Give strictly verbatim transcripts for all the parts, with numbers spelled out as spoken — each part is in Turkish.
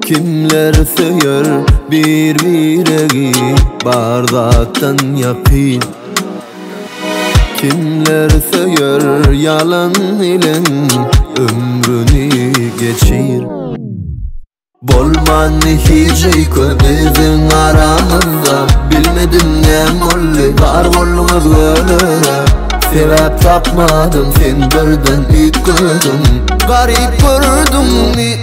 Kimler söyür bir biregi bardaktan yapayım. Kimler söyür yalan ile ömrünü geçir. Bolman hiç bizim aramızda. Bilmedim ne molli var bolumuz böyle. Sebep tapmadım sen birden ilk gördüm. Garip gördüm ni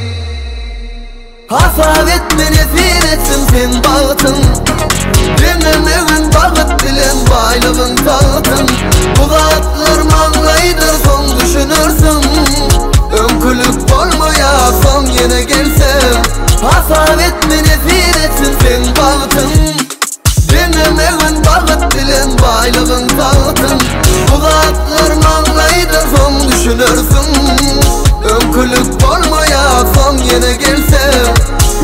hasar etme nefir etsin sen bağıtın. Benim evin bağıt bilen baylığın sağıtın. Bu dağıtlar mağlaydır son düşünürsün. Önkülük olmaya son yine gelsem. Hasar etme nefir etsin sen bağıtın. Benim evin bağıt bilen baylığın sağıtın. Bu dağıtlar mağlaydır son düşünürsün. Önkülük olmaya son yine gelsem.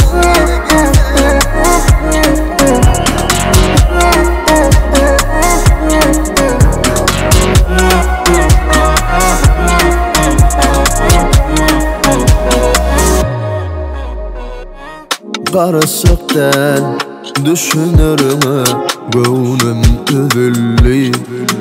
Karışıktan düşünürüm gönlüm üzüllü.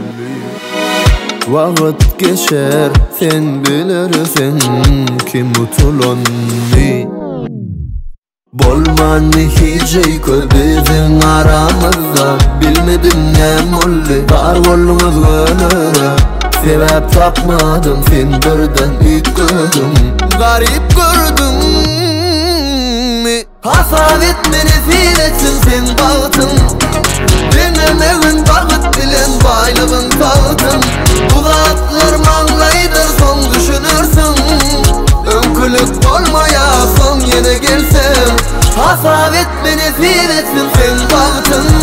Vakit geçer sen bilirsin ki mutluğunu. Bolman hiç bizim aramızda. Bilmedim ne molli var bolumuz böyle. Sebep tapmadım sen birden ilk gördüm. Garip gördüm mi? Hasar etme nefir etsin sen bağıtın. Benim evin bağıt bilen baylığın sağıtın. Bu dağıtlar mağlaydır son düşünürsün. Önkülük olmaya son yine gelsem. Hasar etme nefir etsin sen bağıtın.